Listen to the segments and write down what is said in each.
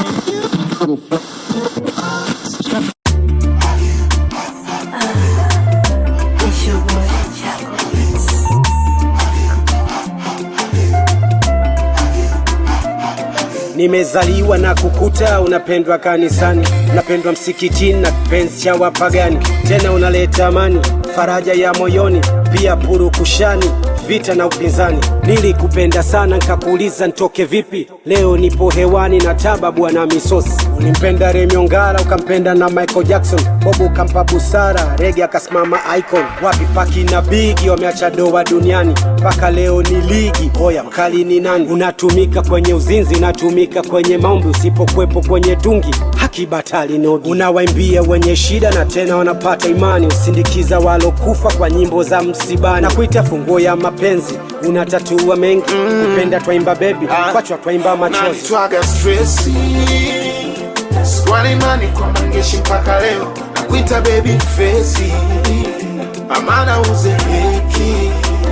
Nimezaliwa na kukuta unapendwa kanisani, unapendwa msikitini na kipenzi cha wapagani. Tena unaleta amani, faraja ya moyoni, pia purukushani, vita na upinzani. Nilikupenda sana nikakuuliza nitoke vipi, leo nipo hewani na taba bwana misosi. Ulimpenda Remy Ongala ukampenda na Michael Jackson, Bobo kampa busara, Reggae akasimama icon. Wapi Paki na Biggie wameacha doa duniani, paka leo ni ligi. Oya mkali ni nani? Unatumika kwenye uzinzi, unatumika kwenye maombi, usipokwepo kwenye tungi haki batali nogi. Unawaimbia wenye shida na tena wanapata imani, usindikiza walokufa kwa nyimbo za msibani. Na kuita funguo ya mapenzi, unatatua mengi, kupenda twaimba baby, kwachwa twaimba machozi. Twaga stressi Swali imani kwa mangeshi mpaka leo, na kuita baby face, amana uzeki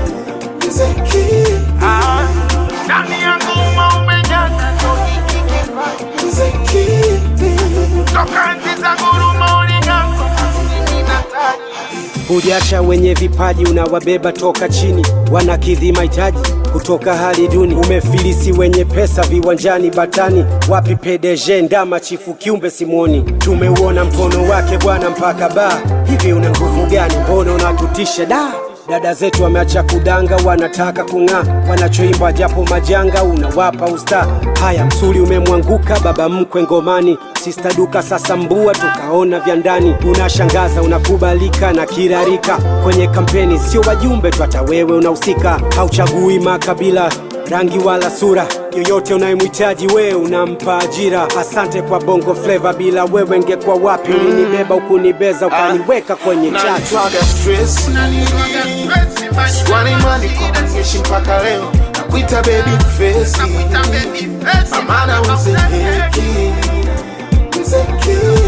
ndani yangu maumejaza toki kikipa uzeki toka ntiza guruma uligako ninatari. Hujacha wenye vipaji unawabeba toka chini, wanakidhi mahitaji kutoka hali duni. Umefilisi wenye pesa viwanjani batani, wapi PDG Ndama chifu kiumbe simuoni. Tumeuona mkono wake bwana mpaka ba, hivi una nguvu gani? Mbona unatutisha da? Dada zetu wameacha kudanga, wanataka kung'aa, wanachoimba japo majanga unawapa usta. Haya msuli umemwanguka baba mkwe ngomani, Sister Duka sasa mbua tukaona vya ndani. Unashangaza unakubalika na kirarika kwenye kampeni, sio wajumbe tu hata wewe unahusika. Hauchagui makabila, rangi wala sura, yoyote unayemhitaji wewe unampa ajira. Asante kwa Bongo Flava, bila wewe ngekuwa wapi? Ulinibeba ukunibeza ukaniweka kwenye chati. Twaga stress Swali imani kwa mangeshi mpaka leo, na kuita baby face, amana uzeki